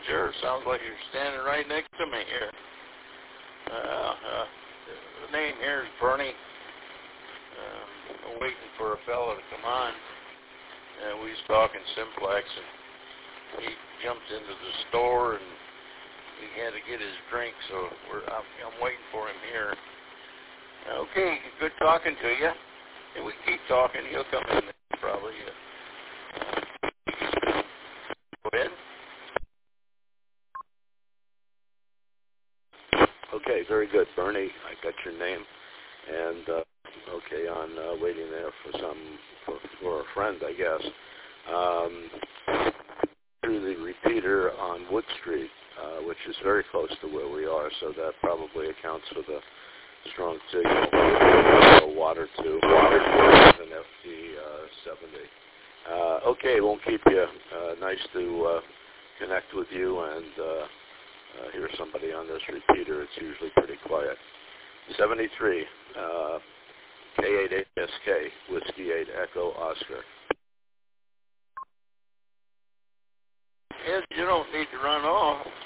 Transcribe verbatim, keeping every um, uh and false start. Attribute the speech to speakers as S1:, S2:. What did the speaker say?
S1: Sure, sounds like you're standing right next to me here. Uh, uh, the name here is Bernie. Uh, I'm waiting for a fellow to come on. And we was talking Simplex, and he jumped into the store, and he had to get his drink, so we're, I'm, I'm waiting for him here. Okay, good talking to you. And we keep talking. He'll come in probably. Uh, go ahead.
S2: Okay, very good, Bernie. I got your name, and uh, okay, on uh, waiting there for some for, for a friend, I guess. Um, through the repeater on Wood Street, uh, which is very close to where we are, so that probably accounts for the strong signal. So water to water to an F D uh, seventy. Uh, okay, won't keep you. Uh, nice to uh, connect with you and. Uh, Uh, hear somebody on this repeater. It's usually pretty quiet. seventy-three, uh, K eighty-eight S K, Whiskey eight Echo Oscar.
S1: Ed, you don't need to run off.